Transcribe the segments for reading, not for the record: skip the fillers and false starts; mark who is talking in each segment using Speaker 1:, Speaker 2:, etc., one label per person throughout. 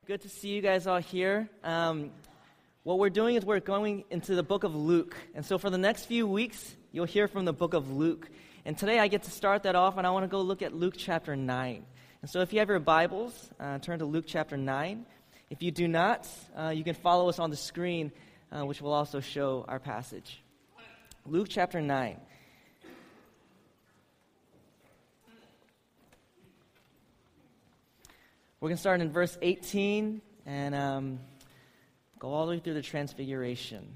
Speaker 1: Good to see you guys all here. What we're doing is we're going into the book of Luke. And so for the next few weeks, you'll hear from the book of Luke. And today I get to start that off, and I want to go look at Luke chapter 9. And so if you have your Bibles, turn to Luke chapter 9. If you do not, you can follow us on the screen, which will also show our passage. Luke chapter 9. We're going to start in verse 18 and go all the way through the Transfiguration.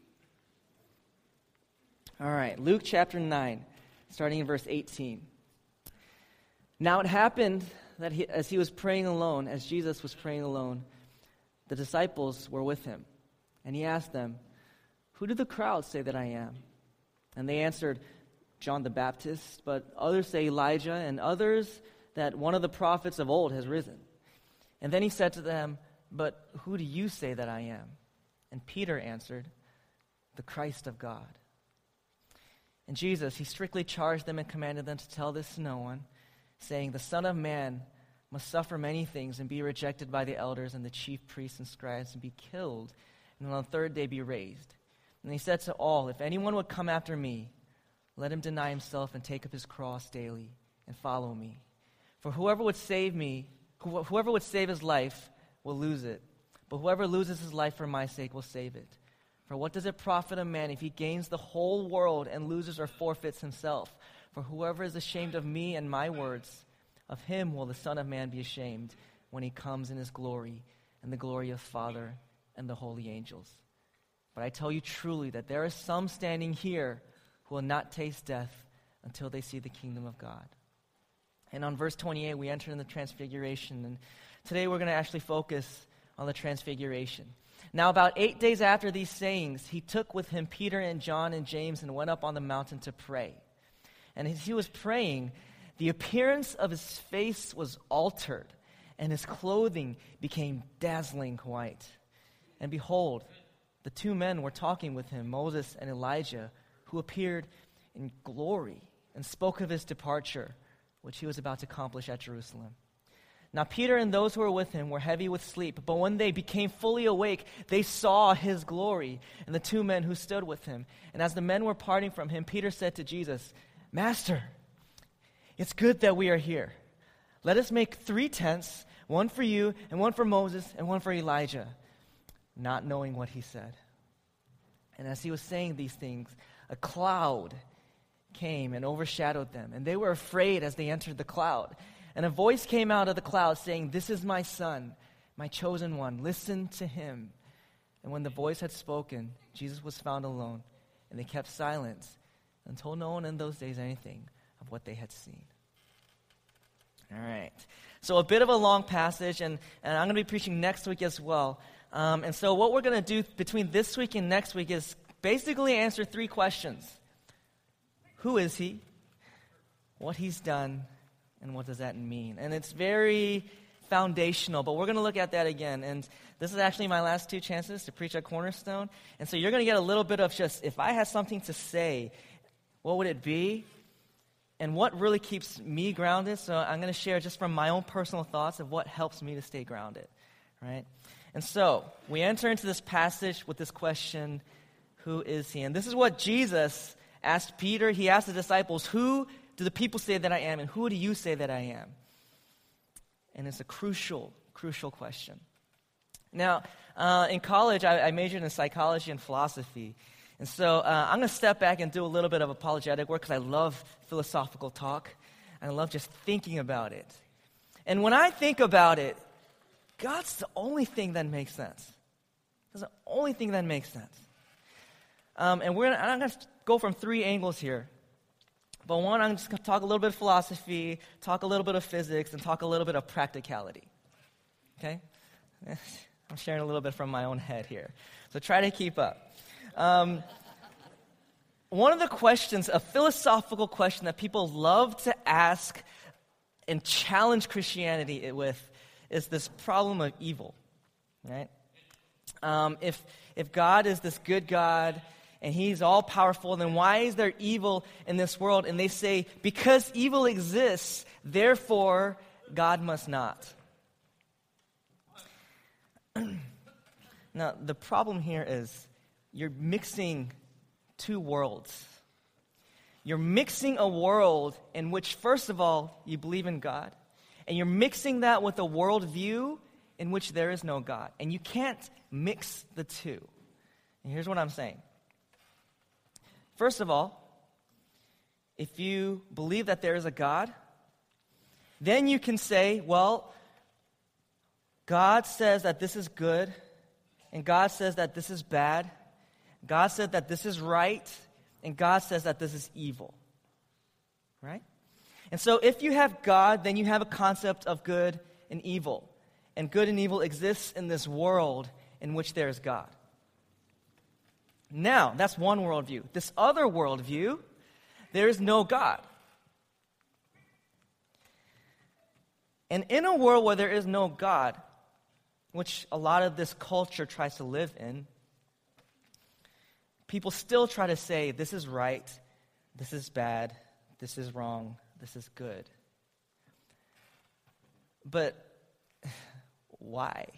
Speaker 1: All right, Luke chapter 9, starting in verse 18. Now it happened that as Jesus was praying alone, the disciples were with him. And he asked them, "Who do the crowds say that I am?" And they answered, "John the Baptist, but others say Elijah, and others that one of the prophets of old has risen." And then he said to them, "But who do you say that I am?" And Peter answered, "The Christ of God." And Jesus, he strictly charged them and commanded them to tell this to no one, saying, "The Son of Man must suffer many things and be rejected by the elders and the chief priests and scribes and be killed, and on the third day be raised." And he said to all, "If anyone would come after me, let him deny himself and take up his cross daily and follow me. For whoever would save his life will lose it, but whoever loses his life for my sake will save it. For what does it profit a man if he gains the whole world and loses or forfeits himself? For whoever is ashamed of me and my words, of him will the Son of Man be ashamed when he comes in his glory and the glory of Father and the holy angels. But I tell you truly that there are some standing here who will not taste death until they see the kingdom of God." And on verse 28, we enter in the Transfiguration. And today we're going to actually focus on the Transfiguration. Now, about 8 days after these sayings, he took with him Peter and John and James and went up on the mountain to pray. And as he was praying, the appearance of his face was altered, and his clothing became dazzling white. And behold, the two men were talking with him, Moses and Elijah, who appeared in glory and spoke of his departure, which he was about to accomplish at Jerusalem. Now Peter and those who were with him were heavy with sleep, but when they became fully awake, they saw his glory and the two men who stood with him. And as the men were parting from him, Peter said to Jesus, "Master, it's good that we are here. Let us make 3 tents, one for you and one for Moses and one for Elijah," not knowing what he said. And as he was saying these things, a cloud came and overshadowed them, and they were afraid as they entered the cloud. And a voice came out of the cloud saying, "This is my son, my chosen one. Listen to him." And when the voice had spoken, Jesus was found alone, and they kept silence and told no one in those days anything of what they had seen. All right. So a bit of a long passage, and I'm going to be preaching next week as well. And so what we're going to do between this week and next week is basically answer 3 questions. Who is he? What he's done? And what does that mean? And it's very foundational, but we're going to look at that again. And this is actually my last 2 chances to preach at Cornerstone. And so you're going to get a little bit of just, if I had something to say, what would it be? And what really keeps me grounded? So I'm going to share just from my own personal thoughts of what helps me to stay grounded, right? And so we enter into this passage with this question, who is he? And this is what Jesus asked Peter. He asked the disciples, "Who do the people say that I am, and who do you say that I am?" And it's a crucial question. Now, in college, I majored in psychology and philosophy. And so I'm going to step back and do a little bit of apologetic work because I love philosophical talk. And I love just thinking about it. And when I think about it, God's the only thing that makes sense. That's the only thing that makes sense. And I'm going to go from 3 angles here. But one, I'm just going to talk a little bit of philosophy, talk a little bit of physics, and talk a little bit of practicality. Okay? I'm sharing a little bit from my own head here. So try to keep up. One of the questions, a philosophical question that people love to ask and challenge Christianity with is this problem of evil, right? If God is this good God and he's all powerful, then why is there evil in this world? And they say, because evil exists, therefore God must not. Now, the problem here is you're mixing two worlds. You're mixing a world in which, first of all, you believe in God, and you're mixing that with a worldview in which there is no God. And you can't mix the two. And here's what I'm saying. First of all, if you believe that there is a God, then you can say, well, God says that this is good, and God says that this is bad. God said that this is right, and God says that this is evil. Right? And so if you have God, then you have a concept of good and evil. And good and evil exists in this world in which there is God. Now, that's one worldview. This other worldview, there is no God. And in a world where there is no God, which a lot of this culture tries to live in, people still try to say, this is right, this is bad, this is wrong, this is good. But why?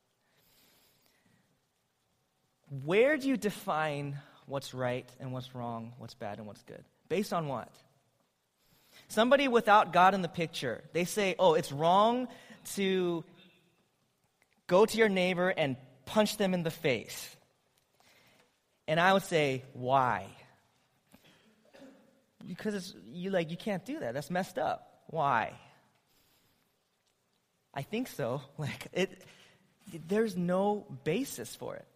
Speaker 1: Where do you define what's right and what's wrong, what's bad and what's good? Based on what? Somebody without God in the picture, they say, oh, it's wrong to go to your neighbor and punch them in the face. And I would say, why? Because you can't do that. That's messed up. Why? I think so. There's no basis for it.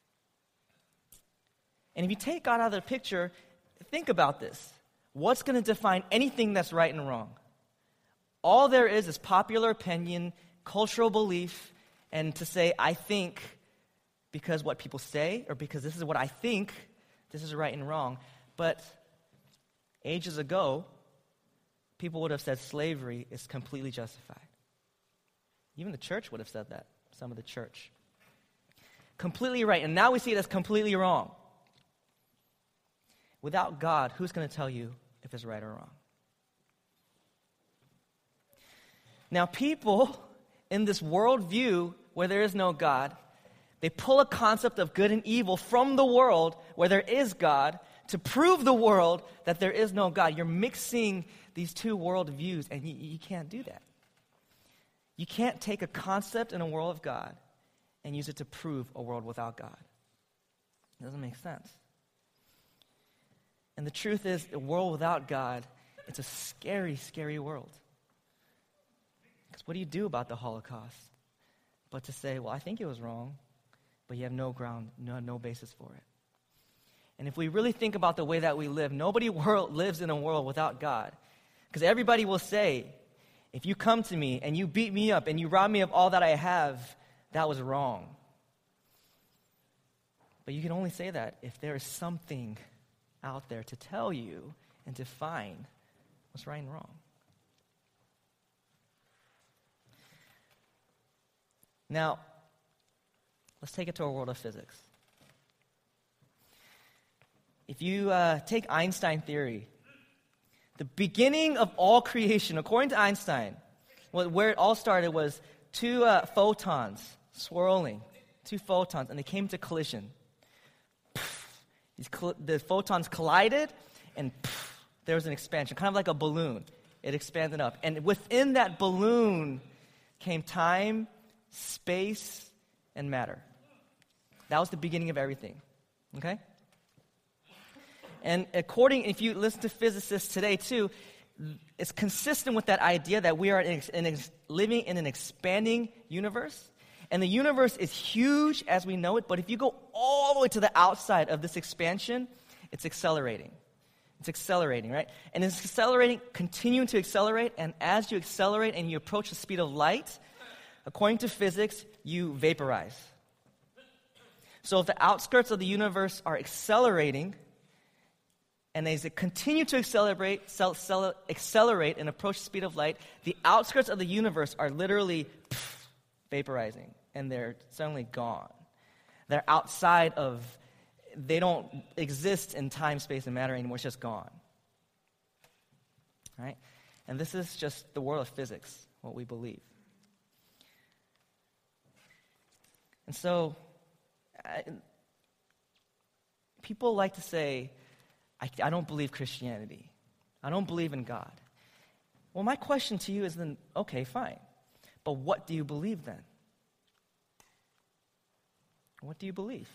Speaker 1: And if you take God out of the picture, think about this. What's going to define anything that's right and wrong? All there is popular opinion, cultural belief, and to say, I think because what people say, or because this is what I think, this is right and wrong. But ages ago, people would have said slavery is completely justified. Even the church would have said that, some of the church. Completely right, and now we see it as completely wrong. Without God, who's going to tell you if it's right or wrong? Now, people in this worldview where there is no God, they pull a concept of good and evil from the world where there is God to prove the world that there is no God. You're mixing these two worldviews, and you can't do that. You can't take a concept in a world of God and use it to prove a world without God. It doesn't make sense. And the truth is, a world without God, it's a scary, scary world. Because what do you do about the Holocaust? But to say, well, I think it was wrong, but you have no ground, no basis for it. And if we really think about the way that we live, nobody lives in a world without God. Because everybody will say, if you come to me and you beat me up and you rob me of all that I have, that was wrong. But you can only say that if there is something out there to tell you and define what's right and wrong. Now, let's take it to a world of physics. If you take Einstein theory, the beginning of all creation, according to Einstein, where it all started was two photons swirling, and they came to collision. The photons collided, and there was an expansion, kind of like a balloon. It expanded up. And within that balloon came time, space, and matter. That was the beginning of everything. Okay? And if you listen to physicists today too, it's consistent with that idea that we are living in an expanding universe. And the universe is huge as we know it, but if you go all the way to the outside of this expansion, it's accelerating. It's accelerating, right? And it's accelerating, continuing to accelerate, and as you accelerate and you approach the speed of light, according to physics, you vaporize. So if the outskirts of the universe are accelerating, and as it continues to accelerate and approach the speed of light, the outskirts of the universe are literally vaporizing, and they're suddenly gone. They're outside of, they don't exist in time, space, and matter anymore. It's just gone. Right? And this is just the world of physics, what we believe. And so, people like to say, I don't believe Christianity. I don't believe in God. Well, my question to you is then, okay, fine. But what do you believe then? What do you believe?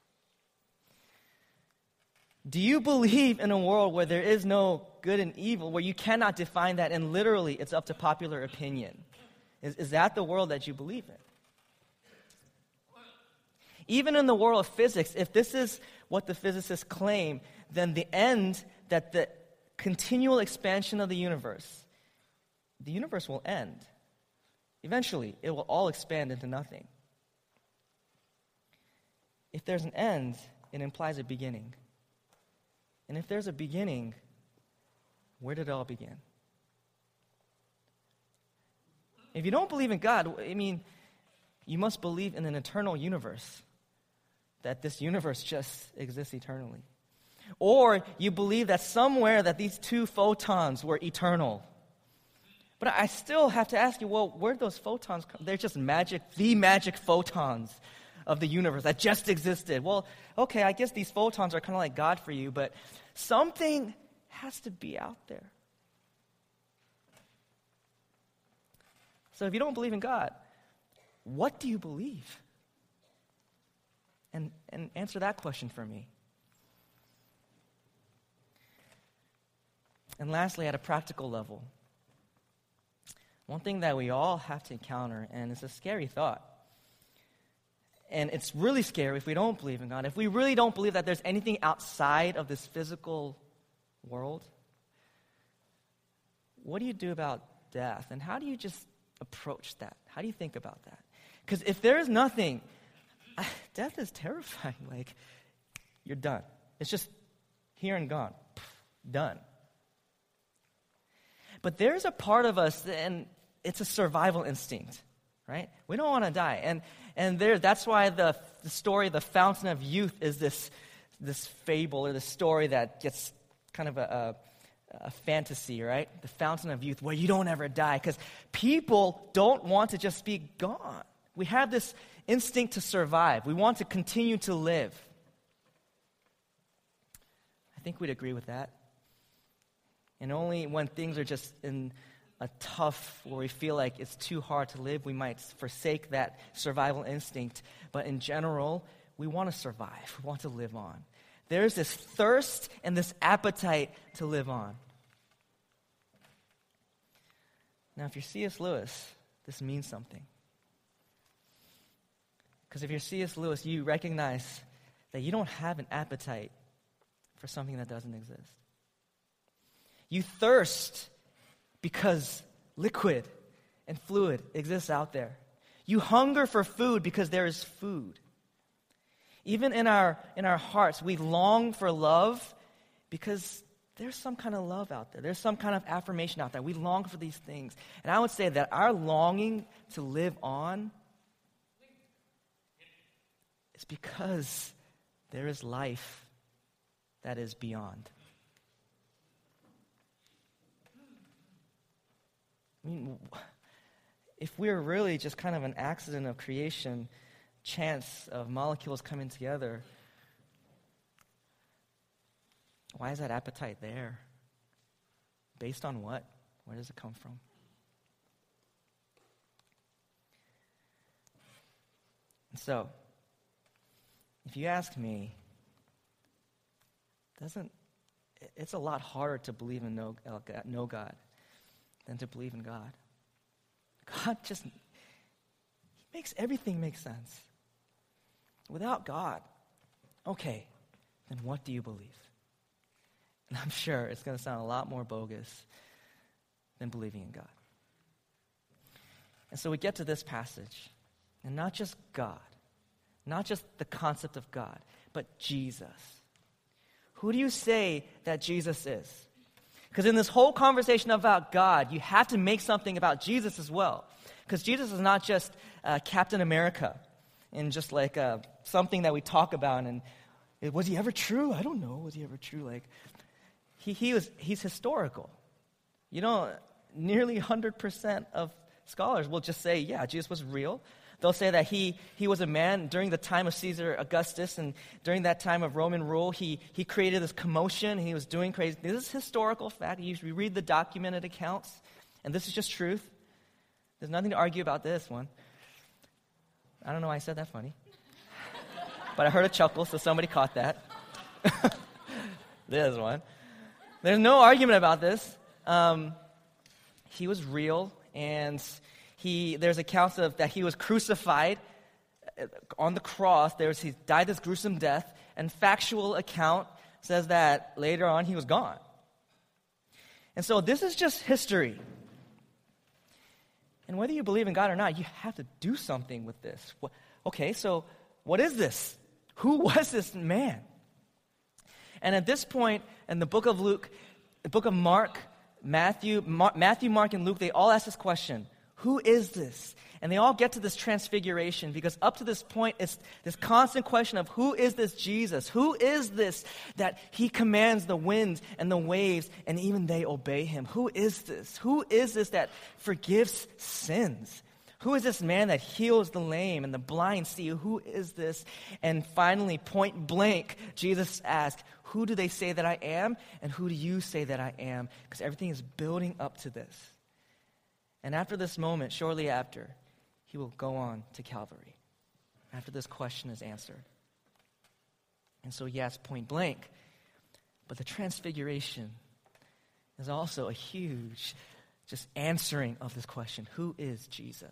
Speaker 1: Do you believe in a world where there is no good and evil, where you cannot define that and literally it's up to popular opinion? Is that the world that you believe in? Even in the world of physics, if this is what the physicists claim, then the end, that the continual expansion of the universe will end. Eventually, it will all expand into nothing. If there's an end, it implies a beginning. And if there's a beginning, where did it all begin? If you don't believe in God, you must believe in an eternal universe, that this universe just exists eternally. Or you believe that somewhere that these two photons were eternal. But I still have to ask you, well, where did those photons come? They're just the magic photons of the universe that just existed. Well, okay, I guess these photons are kind of like God for you, but something has to be out there. So if you don't believe in God, what do you believe? And answer that question for me. And lastly, at a practical level, one thing that we all have to encounter, and it's a scary thought, and it's really scary if we don't believe in God, if we really don't believe that there's anything outside of this physical world, what do you do about death? And how do you just approach that? How do you think about that? Because if there is nothing, death is terrifying. Like, you're done. It's just here and gone. Done. But there's a part of us, and it's a survival instinct, right? We don't want to die. And that's why the story, the Fountain of Youth, is this fable or this story that gets kind of a fantasy, right? The Fountain of Youth, where you don't ever die. Because people don't want to just be gone. We have this instinct to survive. We want to continue to live. I think we'd agree with that. And only when things are just in a tough, where we feel like it's too hard to live, we might forsake that survival instinct. But in general, we want to survive. We want to live on. There's this thirst and this appetite to live on. Now, if you're C.S. Lewis, this means something. Because if you're C.S. Lewis, you recognize that you don't have an appetite for something that doesn't exist. You thirst because liquid and fluid exists out there. You hunger for food because there is food. Even in our hearts, we long for love because there's some kind of love out there. There's some kind of affirmation out there. We long for these things. And I would say that our longing to live on is because there is life that is beyond. If we're really just kind of an accident of creation, chance of molecules coming together, why is that appetite there? Based on what? Where does it come from? And so, if you ask me, it's a lot harder to believe in no God than to believe in God. God he makes everything make sense. Without God, okay, then what do you believe? And I'm sure it's going to sound a lot more bogus than believing in God. And so we get to this passage, and not just God, not just the concept of God, but Jesus. Who do you say that Jesus is? Because in this whole conversation about God, you have to make something about Jesus as well. Because Jesus is not just Captain America and just like something that we talk about. And was he ever true? I don't know. Was he ever true? Like he's historical. You know, nearly 100% of scholars will just say, yeah, Jesus was real. They'll say that he was a man during the time of Caesar Augustus, and during that time of Roman rule, he created this commotion, and he was doing crazy. This is historical fact. You read the documented accounts, and this is just truth. There's nothing to argue about this one. I don't know why I said that funny. But I heard a chuckle, so somebody caught that. There's one. There's no argument about this. He was real, and there's accounts of that he was crucified on the cross. He died this gruesome death, and factual account says that later on he was gone. And so this is just history. And whether you believe in God or not, you have to do something with this. Okay, so what is this? Who was this man? And at this point, in the book of Luke, the book of Mark, Matthew, Mark, and Luke, they all ask this question: who is this? And they all get to this transfiguration, because up to this point, it's this constant question of who is this Jesus? Who is this that he commands the winds and the waves, and even they obey him? Who is this? Who is this that forgives sins? Who is this man that heals the lame and the blind see? Who is this? And finally, point blank, Jesus asked, who do they say that I am? And who do you say that I am? Because everything is building up to this. And after this moment, shortly after, he will go on to Calvary, after this question is answered. And so, yes, point blank, but the transfiguration is also a huge just answering of this question: who is Jesus?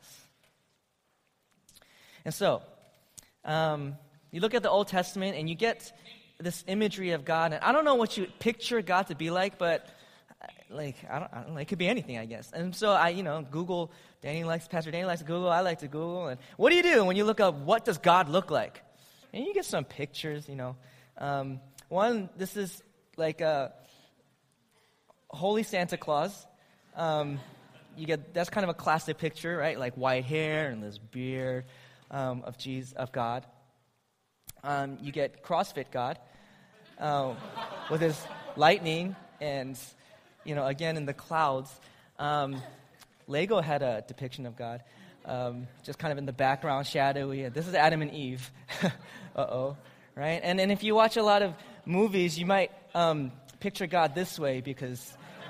Speaker 1: And so, you look at the Old Testament and you get this imagery of God, and I don't know what you picture God to be like, but I don't know, it could be anything, I guess. And so I, Google. Pastor Danny likes to Google. I like to Google. And what do you do when you look up what does God look like? And you get some pictures, this is like a Holy Santa Claus. That's kind of a classic picture, right? Like white hair and this beard of God. You get CrossFit God with his lightning and, again in the clouds. Lego had a depiction of God, just kind of in the background, shadowy. This is Adam and Eve. Right? And if you watch a lot of movies, you might picture God this way, because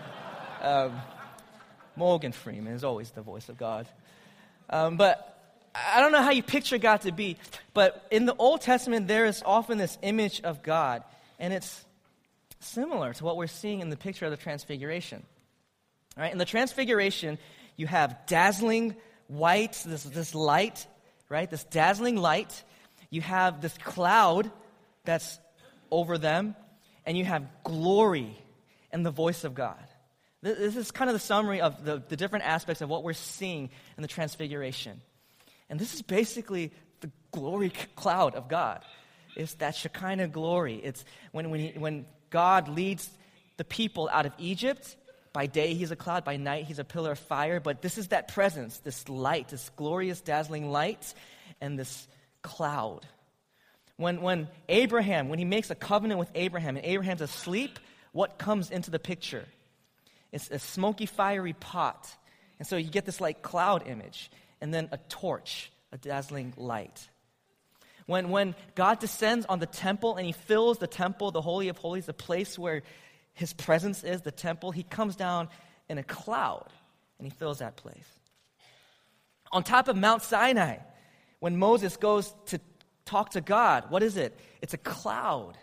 Speaker 1: Morgan Freeman is always the voice of God. But I don't know how you picture God to be, but in the Old Testament, there is often this image of God, and it's similar to what we're seeing in the picture of the Transfiguration. Right? In the Transfiguration, you have dazzling white, this light, right? This dazzling light. You have this cloud that's over them, and you have glory and the voice of God. This is kind of the summary of the different aspects of what we're seeing in the Transfiguration. And this is basically the glory cloud of God. It's that Shekinah glory. It's when God leads the people out of Egypt. By day, he's a cloud. By night, he's a pillar of fire. But this is that presence, this light, this glorious, dazzling light, and this cloud. When Abraham, when he makes a covenant with Abraham, and Abraham's asleep, what comes into the picture? It's a smoky, fiery pot. And so you get this like cloud image, and then a torch, a dazzling light. When God descends on the temple and he fills the temple, the Holy of Holies, the place where his presence is, the temple, he comes down in a cloud and he fills that place. On top of Mount Sinai, when Moses goes to talk to God, what is it? It's a cloud.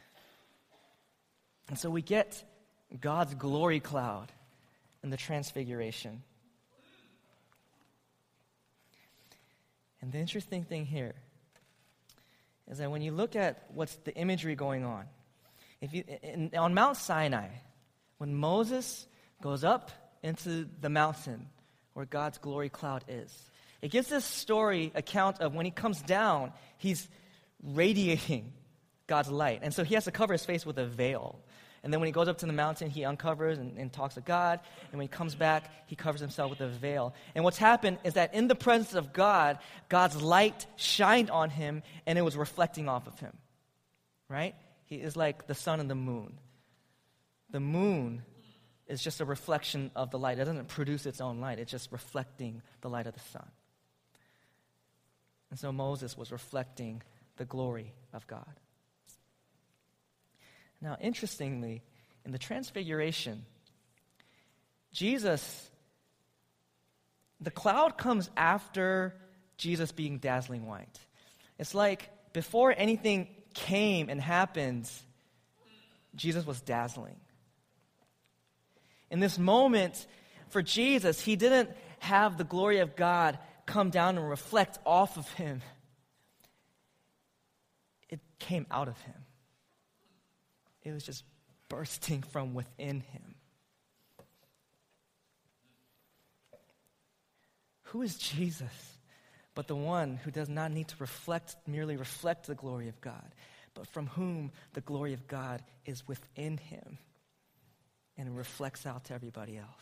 Speaker 1: And so we get God's glory cloud in the Transfiguration. And the interesting thing here is that when you look at what's the imagery going on, on Mount Sinai, when Moses goes up into the mountain where God's glory cloud is, it gives this account of when he comes down, he's radiating God's light. And so he has to cover his face with a veil. And then when he goes up to the mountain, he uncovers and talks to God. And when he comes back, he covers himself with a veil. And what's happened is that in the presence of God, God's light shined on him, and it was reflecting off of him. Right? He is like the sun and the moon. The moon is just a reflection of the light. It doesn't produce its own light. It's just reflecting the light of the sun. And so Moses was reflecting the glory of God. Now, interestingly, in the Transfiguration, Jesus, the cloud comes after Jesus being dazzling white. It's like before anything came and happened, Jesus was dazzling. In this moment, for Jesus, he didn't have the glory of God come down and reflect off of him. It came out of him. It was just bursting from within him. Who is Jesus but the one who does not need to merely reflect the glory of God, but from whom the glory of God is within him and reflects out to everybody else?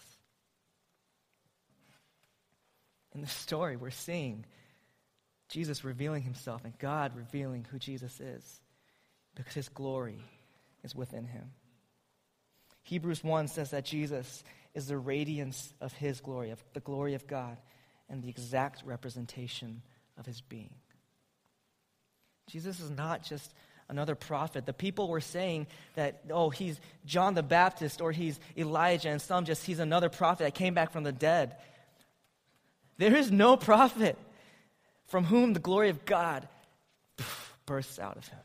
Speaker 1: In the story, we're seeing Jesus revealing himself and God revealing who Jesus is because his glory is within him. Hebrews 1 says that Jesus is the radiance of his glory, of the glory of God, and the exact representation of his being. Jesus is not just another prophet. The people were saying that, he's John the Baptist or he's Elijah, and some just, he's another prophet that came back from the dead. There is no prophet from whom the glory of God bursts out of him.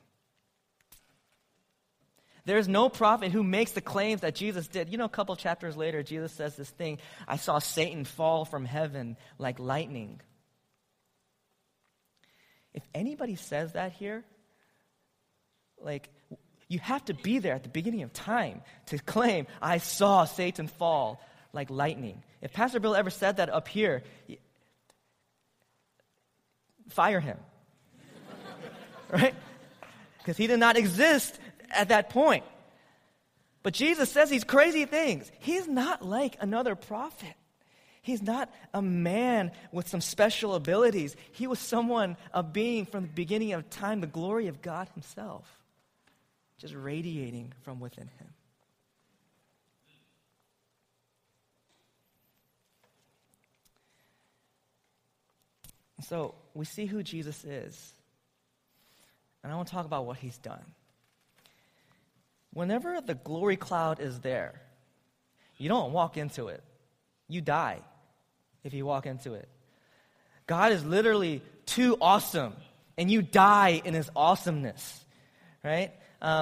Speaker 1: There's no prophet who makes the claims that Jesus did. A couple chapters later, Jesus says this thing, I saw Satan fall from heaven like lightning. If anybody says that here, you have to be there at the beginning of time to claim, I saw Satan fall like lightning. If Pastor Bill ever said that up here, fire him. Right? Because he did not exist at that point. But Jesus says these crazy things. He's not like another prophet. He's not a man with some special abilities. He was a being from the beginning of time, the glory of God himself, just radiating from within him. So we see who Jesus is. And I want to talk about what he's done. Whenever the glory cloud is there, you don't walk into it. You die if you walk into it. God is literally too awesome, and you die in his awesomeness, right?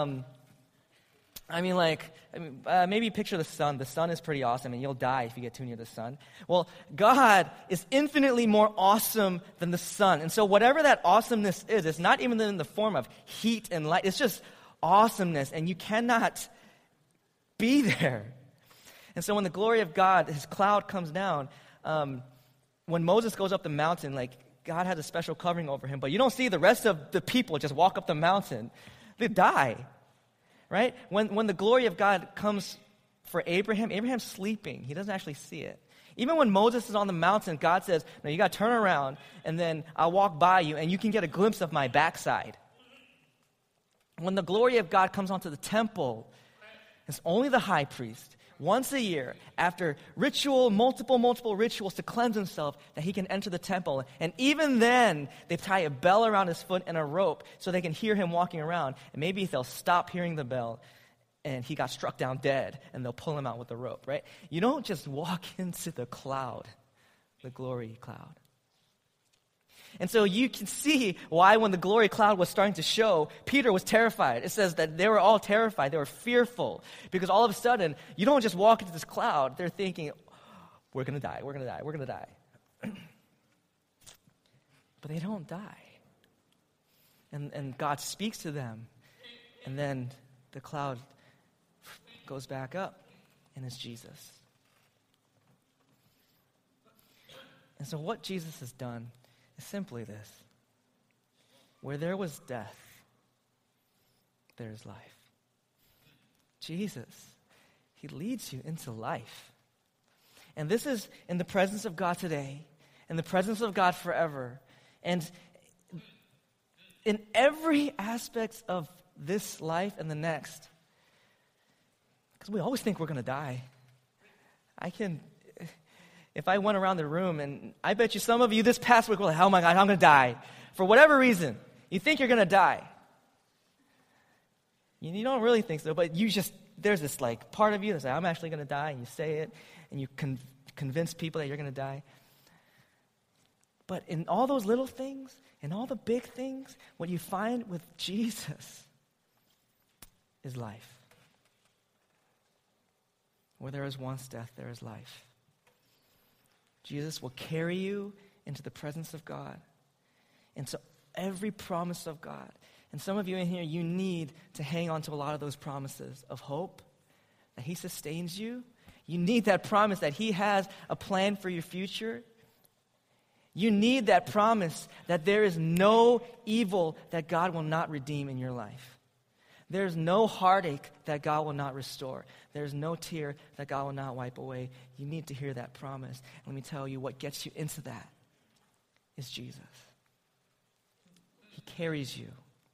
Speaker 1: Maybe picture the sun. The sun is pretty awesome, and you'll die if you get too near the sun. Well, God is infinitely more awesome than the sun. And so whatever that awesomeness is, it's not even in the form of heat and light. It's just awesomeness, and you cannot be there. And so when the glory of God, his cloud comes down, when Moses goes up the mountain, God has a special covering over him, but you don't see the rest of the people just walk up the mountain. They die, right? When the glory of God comes for Abraham, Abraham's sleeping. He doesn't actually see it. Even when Moses is on the mountain, God says, no, you got to turn around, and then I'll walk by you, and you can get a glimpse of my backside. When the glory of God comes onto the temple, it's only the high priest, once a year, after multiple rituals to cleanse himself, that he can enter the temple. And even then, they tie a bell around his foot and a rope so they can hear him walking around. And maybe they'll stop hearing the bell, and he got struck down dead, and they'll pull him out with the rope, right? You don't just walk into the cloud, the glory cloud. And so you can see why when the glory cloud was starting to show, Peter was terrified. It says that they were all terrified. They were fearful. Because all of a sudden, you don't just walk into this cloud. They're thinking, we're going to die, we're going to die, we're going to die. But they don't die. And God speaks to them. And then the cloud goes back up, and it's Jesus. And so what Jesus has done is simply this. Where there was death, there is life. Jesus, he leads you into life. And this is in the presence of God today, in the presence of God forever. And in every aspect of this life and the next, because we always think we're going to die. If I went around the room, and I bet you some of you this past week were like, oh my God, I'm going to die. for whatever reason, you think you're going to die. You don't really think so, but there's this like part of you that's like, I'm actually going to die, and you say it, and you convince people that you're going to die. But in all those little things, in all the big things, what you find with Jesus is life. Where there is once death, there is life. Jesus will carry you into the presence of God, into every promise of God. And some of you in here, you need to hang on to a lot of those promises of hope, that He sustains you. You need that promise that He has a plan for your future. You need that promise that there is no evil that God will not redeem in your life. There's no heartache that God will not restore. There's no tear that God will not wipe away. You need to hear that promise. Let me tell you, what gets you into that is Jesus. He carries you.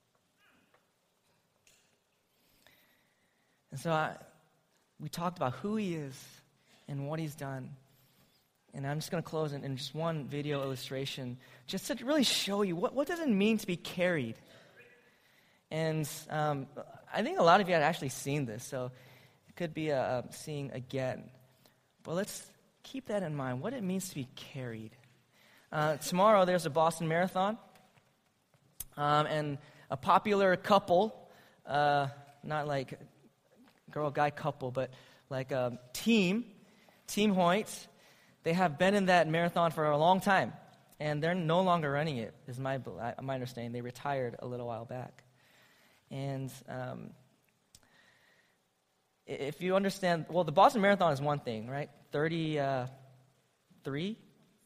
Speaker 1: And so we talked about who He is and what He's done. And I'm just going to close in just one video illustration, just to really show you what does it mean to be carried. And I think a lot of you had actually seen this, so it could be seeing again. But let's keep that in mind, what it means to be carried. Tomorrow there's a Boston Marathon, and a popular couple, not like girl-guy couple, but like a Team Hoyt. They have been in that marathon for a long time, and they're no longer running it, is my understanding. They retired a little while back. And if you understand, well, the Boston Marathon is one thing, right? 22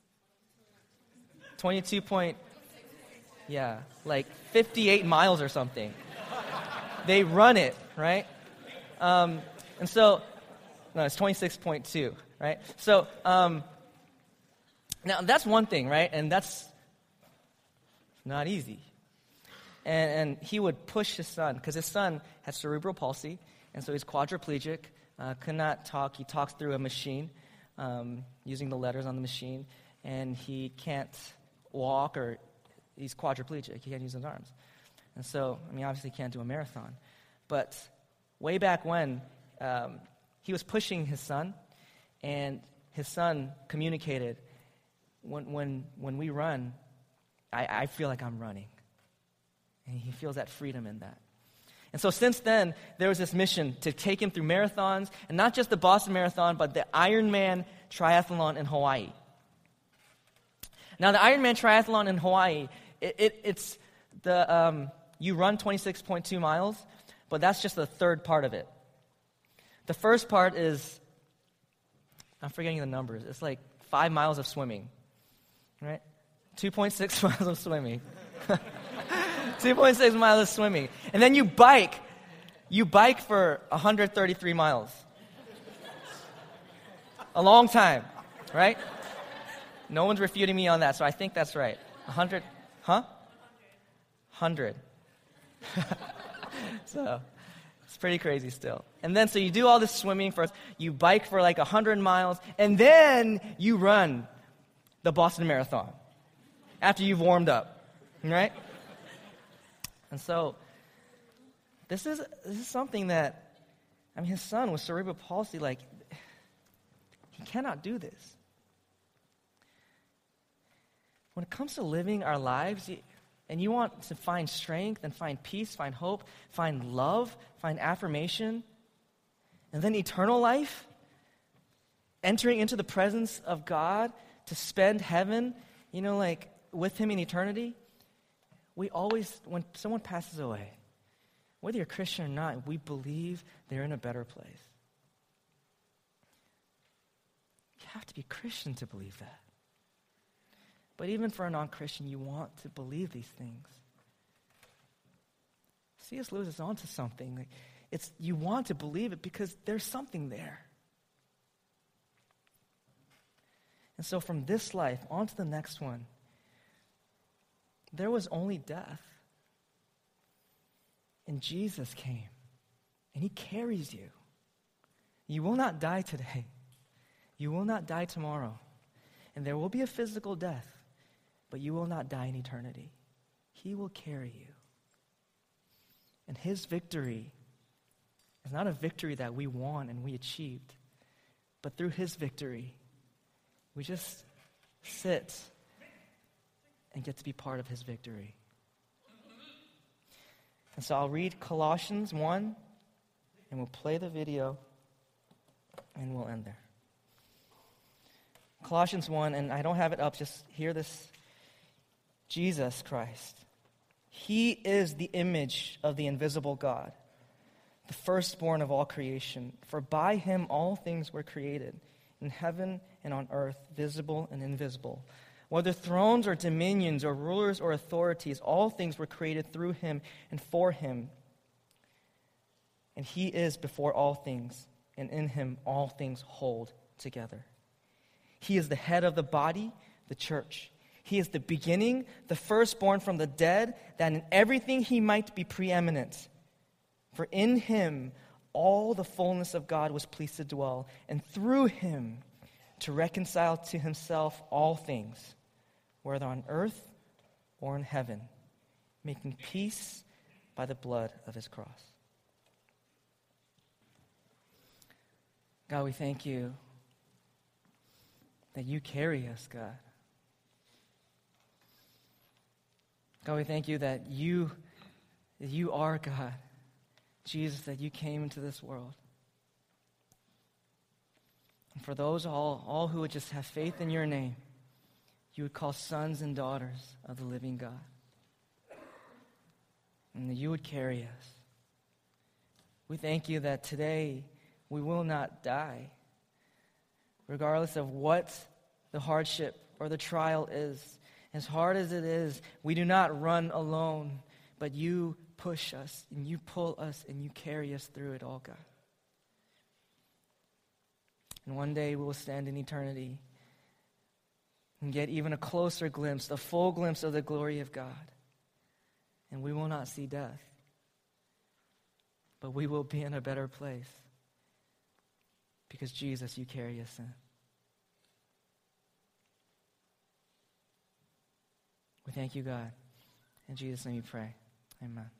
Speaker 1: like 58 miles or something. They run it, right? And so, no, it's 26.2, right? So, now that's one thing, right? And that's not easy. And he would push his son, because his son has cerebral palsy, and so he's quadriplegic, could not talk. He talks through a machine, using the letters on the machine, and he can't walk, or he's quadriplegic. He can't use his arms. And so, obviously he can't do a marathon. But way back when, he was pushing his son, and his son communicated, when we run, I feel like I'm running. And he feels that freedom in that. And so since then, there was this mission to take him through marathons, and not just the Boston Marathon, but the Ironman Triathlon in Hawaii. Now, the Ironman Triathlon in Hawaii, it's the you run 26.2 miles, but that's just the third part of it. The first part is, I'm forgetting the numbers, it's like 5 miles of swimming, right? 2.6 miles of swimming. 2.6 miles of swimming. And then you bike for 133 miles. A long time, right? No one's refuting me on that, so I think that's right. 100, huh? 100. So, it's pretty crazy still. And then, so you do all this swimming first, you bike for like 100 miles, and then you run the Boston Marathon after you've warmed up, right? And so, this is something that, his son with cerebral palsy, like, he cannot do this. When it comes to living our lives, and you want to find strength and find peace, find hope, find love, find affirmation, and then eternal life, entering into the presence of God to spend heaven, with Him in eternity, we always, when someone passes away, whether you're Christian or not, we believe they're in a better place. You have to be Christian to believe that. But even for a non-Christian, you want to believe these things. C.S. Lewis is onto something. You want to believe it because there's something there. And so from this life on to the next one, there was only death. And Jesus came, and He carries you. You will not die today. You will not die tomorrow. And there will be a physical death, but you will not die in eternity. He will carry you. And his victory is not a victory that we won and we achieved, but through his victory, we just sit and get to be part of his victory. And so I'll read Colossians 1, and we'll play the video, and we'll end there. Colossians 1, and I don't have it up, just hear this. Jesus Christ, he is the image of the invisible God, the firstborn of all creation. For by him all things were created, in heaven and on earth, visible and invisible. Whether thrones or dominions or rulers or authorities, all things were created through him and for him. And he is before all things, and in him all things hold together. He is the head of the body, the church. He is the beginning, the firstborn from the dead, that in everything he might be preeminent. For in him all the fullness of God was pleased to dwell, and through him to reconcile to himself all things, whether on earth or in heaven, making peace by the blood of his cross. God, we thank you that you carry us, God. God, we thank you that you are God. Jesus, that you came into this world. And for those all who would just have faith in your name, you would call sons and daughters of the living God. And that you would carry us. We thank you that today we will not die, regardless of what the hardship or the trial is. As hard as it is, we do not run alone, but you push us, and you pull us, and you carry us through it all, God. And one day we will stand in eternity and get even a closer glimpse, a full glimpse of the glory of God. And we will not see death, but we will be in a better place because, Jesus, you carry us in. We thank you, God. In Jesus' name we pray. Amen.